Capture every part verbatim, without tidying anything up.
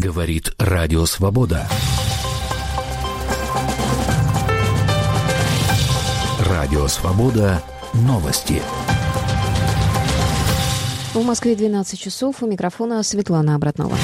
Говорит Радио Свобода. Радио Свобода. Новости. В Москве двенадцать часов. У микрофона Светлана Абратнова.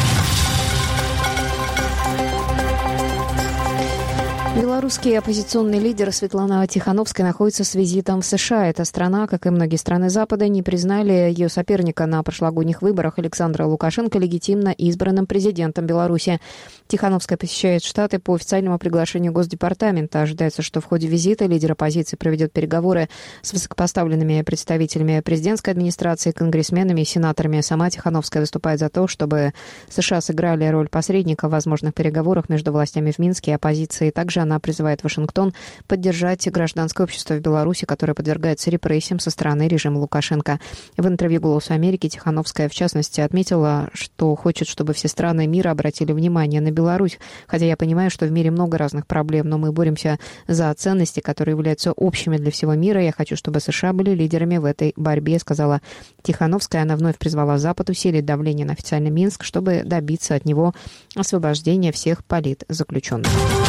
Белорусский оппозиционный лидер Светлана Тихановская находится с визитом в США. Эта страна, как и многие страны Запада, не признали ее соперника на прошлогодних выборах Александра Лукашенко легитимно избранным президентом Беларуси. Тихановская посещает Штаты по официальному приглашению Госдепартамента. Ожидается, что в ходе визита лидер оппозиции проведет переговоры с высокопоставленными представителями президентской администрации, конгрессменами и сенаторами. Сама Тихановская выступает за то, чтобы США сыграли роль посредника в возможных переговорах между властями в Минске и оппозицией. Также она призывает Вашингтон поддержать гражданское общество в Беларуси, которое подвергается репрессиям со стороны режима Лукашенко. В интервью «Голосу Америки» Тихановская, в частности, отметила, что хочет, чтобы все страны мира обратили внимание на Беларусь. Хотя я понимаю, что в мире много разных проблем, но мы боремся за ценности, которые являются общими для всего мира. Я хочу, чтобы США были лидерами в этой борьбе, сказала Тихановская. Она вновь призвала Запад усилить давление на официальный Минск, чтобы добиться от него освобождения всех политзаключенных.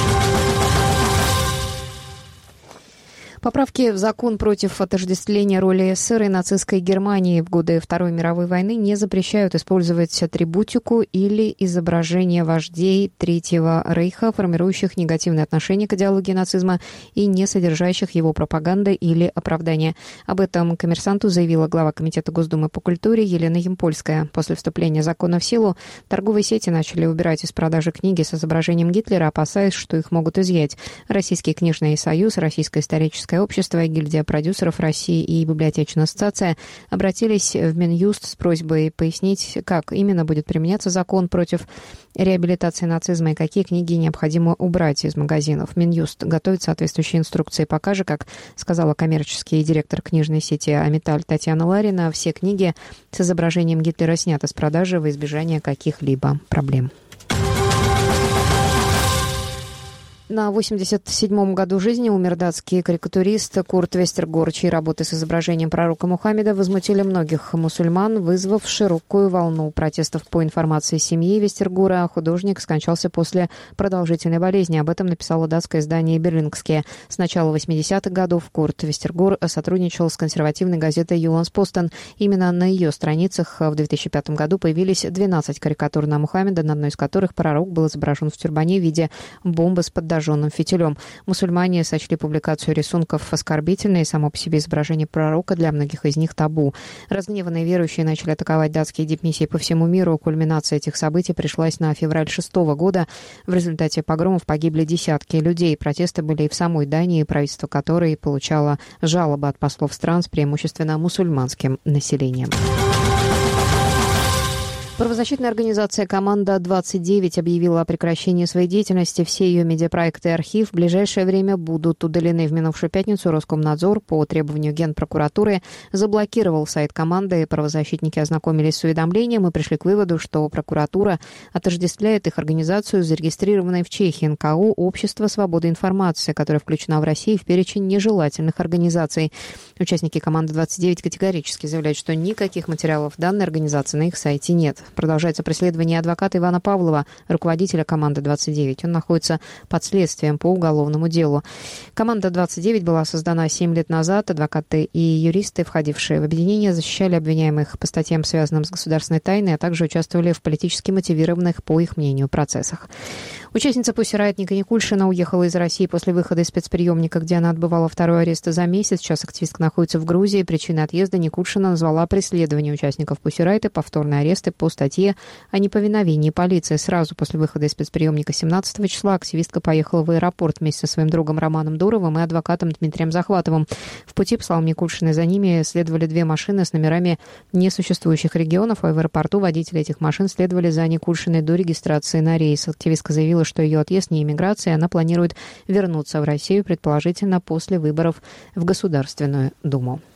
Поправки в закон против отождествления роли СССР и нацистской Германии в годы Второй мировой войны не запрещают использовать атрибутику или изображение вождей Третьего Рейха, формирующих негативное отношение к идеологии нацизма и не содержащих его пропаганды или оправдания. Об этом «Коммерсанту» заявила глава Комитета Госдумы по культуре Елена Ямпольская. После вступления закона в силу торговые сети начали убирать из продажи книги с изображением Гитлера, опасаясь, что их могут изъять. Российский книжный союз, Российское историческое общество, гильдия продюсеров России и библиотечная ассоциация обратились в Минюст с просьбой пояснить, как именно будет применяться закон против реабилитации нацизма и какие книги необходимо убрать из магазинов. Минюст готовит соответствующие инструкции. Пока же, как сказала коммерческий директор книжной сети «Амиталь» Татьяна Ларина, все книги с изображением Гитлера сняты с продажи во избежание каких-либо проблем. На восемьдесят седьмом году жизни умер датский карикатурист Курт Вестергор, чьи работы с изображением пророка Мухаммеда возмутили многих мусульман, вызвав широкую волну протестов. По информации семьи Вестергора, художник скончался после продолжительной болезни. Об этом написало датское издание «Берлингские». С начала восьмидесятых годов Курт Вестергор сотрудничал с консервативной газетой «Юланс-Постен». Именно на ее страницах в две тысячи пятом году появились двенадцать карикатур на Мухаммеда, на одной из которых пророк был изображен в тюрбане в виде бомбы с подожженным фитилем. Мусульмане сочли публикацию рисунков оскорбительной, и само по себе изображение пророка для многих из них табу. Разгневанные верующие начали атаковать датские дипмиссии по всему миру. Кульминация этих событий пришлась на февраль шестого года. В результате погромов погибли десятки людей. Протесты были и в самой Дании, правительство которой получало жалобы от послов стран с преимущественно мусульманским населением. Правозащитная организация «Команда двадцать девять» объявила о прекращении своей деятельности. Все ее медиапроекты и архив в ближайшее время будут удалены. В минувшую пятницу Роскомнадзор по требованию Генпрокуратуры заблокировал сайт «Команды». Правозащитники ознакомились с уведомлением и пришли к выводу, что прокуратура отождествляет их организацию с зарегистрированной в Чехии эн ка о «Общество свободы информации», которая включена в России в перечень нежелательных организаций. Участники «Команды двадцать девять» категорически заявляют, что никаких материалов данной организации на их сайте нет. Продолжается преследование адвоката Ивана Павлова, руководителя «Команды двадцать девять». Он находится под следствием по уголовному делу. «Команда двадцать девять» была создана семь лет назад. Адвокаты и юристы, входившие в объединение, защищали обвиняемых по статьям, связанным с государственной тайной, а также участвовали в политически мотивированных, по их мнению, процессах. Участница Pussy Riot Ника Никульшина уехала из России после выхода из спецприемника, где она отбывала второй арест за месяц. Сейчас активистка находится в Грузии. Причиной отъезда Никульшина назвала преследование участников Pussy Riot и повторные аресты по статье о неповиновении полиции. Сразу после выхода из спецприемника семнадцатого числа активистка поехала в аэропорт вместе со своим другом Романом Дуровым и адвокатом Дмитрием Захватовым. В пути, по словам Никульшиной, за ними следовали две машины с номерами несуществующих регионов, а в аэропорту водители этих машин следовали за Никульшиной до регистрации на рейс. Активистка заявила, что ее отъезд не иммиграция, она планирует вернуться в Россию, предположительно, после выборов в Государственную Думу.